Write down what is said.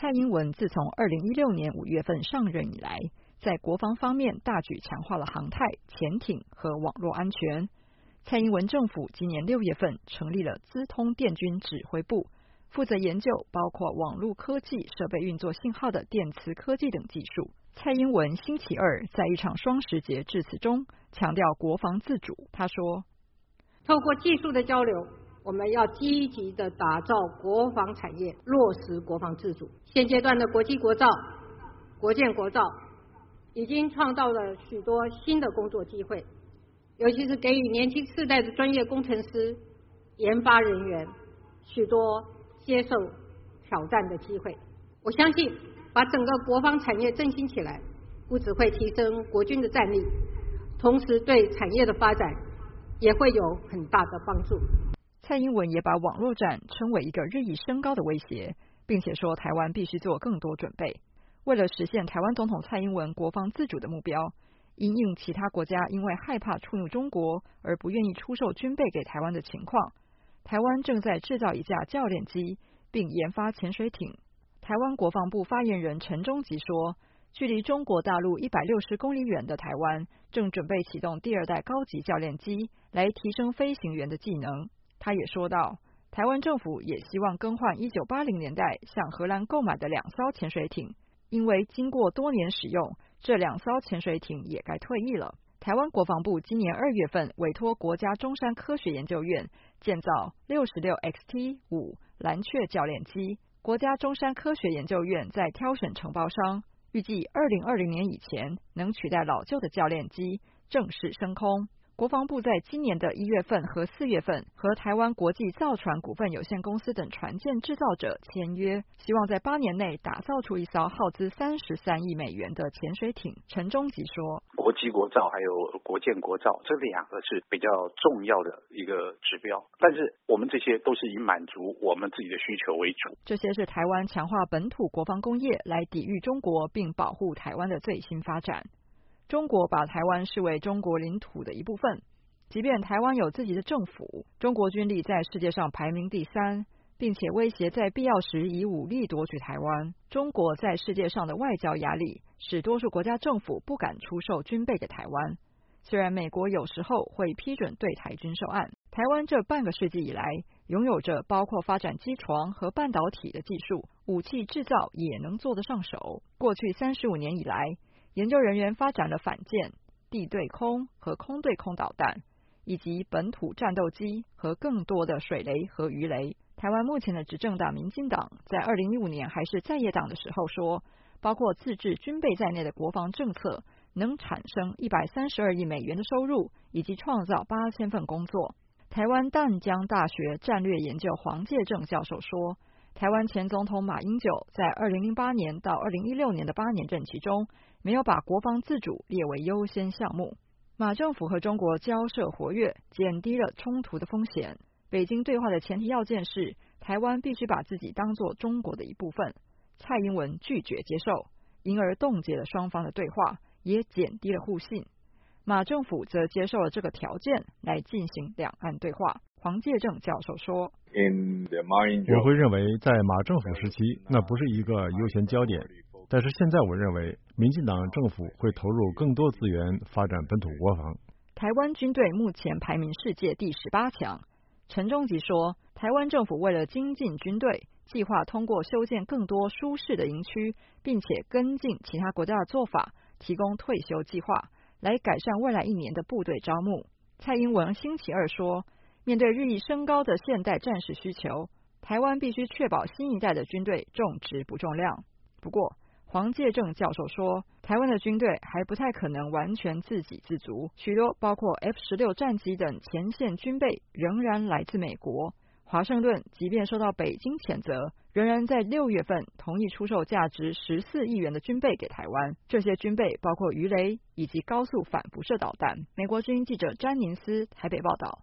蔡英文自从2016年5月份上任以来，在国防方面大举强化了航太、潜艇和网络安全。蔡英文政府今年6月份成立了资通电军指挥部，负责研究包括网络科技、设备运作信号的电磁科技等技术。蔡英文星期二在一场双十节致辞中强调国防自主。他说：“ 透过技术的交流，我们要积极的打造国防产业，落实国防自主。现阶段的国际国造、国建国造，已经创造了许多新的工作机会，尤其是给予年轻世代的专业工程师、研发人员许多接受挑战的机会。我相信，把整个国防产业振兴起来，不只会提升国军的战力，同时对产业的发展也会有很大的帮助。” 蔡英文也把网络战称为一个日益升高的威胁，并且说台湾必须做更多准备。为了实现台湾总统蔡英文国防自主的目标，因应其他国家因为害怕触怒中国而不愿意出售军备给台湾的情况，台湾正在制造一架教练机，并研发潜水艇。台湾国防部发言人陈忠吉说，距离中国大陆160公里远的台湾正准备启动第2代高级教练机，来提升飞行员的技能。他也说到，台湾政府也希望更换1980年代向荷兰购买的2艘潜水艇，因为经过多年使用，这2艘潜水艇也该退役了。台湾国防部今年2月份委托国家中山科学研究院建造 66XT-5 蓝雀教练机，国家中山科学研究院在挑选承包商，预计2020年以前能取代老旧的教练机正式升空。国防部在今年的1月份和4月份和台湾国际造船股份有限公司等船舰制造者签约，希望在8年内打造出一艘耗资33亿美元的潜水艇。陈忠吉说， 国际国造还有国建国造这2个是比较重要的一个指标，但是我们这些都是以满足我们自己的需求为主。 这些是台湾强化本土国防工业来抵御中国并保护台湾的最新发展。中国把台湾视为中国领土的一部分，即便台湾有自己的政府，中国军力在世界上排名第3，并且威胁在必要时以武力夺取台湾。中国在世界上的外交压力使多数国家政府不敢出售军备给台湾。虽然美国有时候会批准对台军售案，台湾这半个世纪以来拥有着包括发展机床和半导体的技术，武器制造也能做得上手。过去35年以来，研究人员发展了反舰、地对空和空对空导弹，以及本土战斗机和更多的水雷和鱼雷。台湾目前的执政党民进党在2015年还是在野党的时候说，包括自制军备在内的国防政策能产生132亿美元的收入，以及创造8000份工作。台湾淡江大学战略研究黄介正教授说，台湾前总统马英九在2008年到2016年的8年任期中，没有把国防自主列为优先项目。马政府和中国交涉活跃，减低了冲突的风险。北京对话的前提要件是，台湾必须把自己当作中国的一部分。蔡英文拒绝接受，因而冻结了双方的对话，也减低了互信。马政府则接受了这个条件来进行两岸对话。黄介正教授说， 我会认为在马政府时期那不是一个优先焦点，但是现在我认为民进党政府会投入更多资源发展本土国防。 台湾军队目前排名世界第18强。陈忠吉说，台湾政府为了精进军队，计划通过修建更多舒适的营区，并且跟进其他国家的做法，提供退休计划，来改善未来1年的部队招募。蔡英文星期二说，面对日益升高的现代战士需求，台湾必须确保新一代的军队重质不重量。不过，黄介正教授说，台湾的军队还不太可能完全自给自足，许多包括 F-16 战机等前线军备仍然来自美国。华盛顿即便受到北京谴责，仍然在6月份同意出售价值14亿元的军备给台湾。这些军备包括鱼雷以及高速反辐射导弹。美国之音记者詹宁斯台北报道。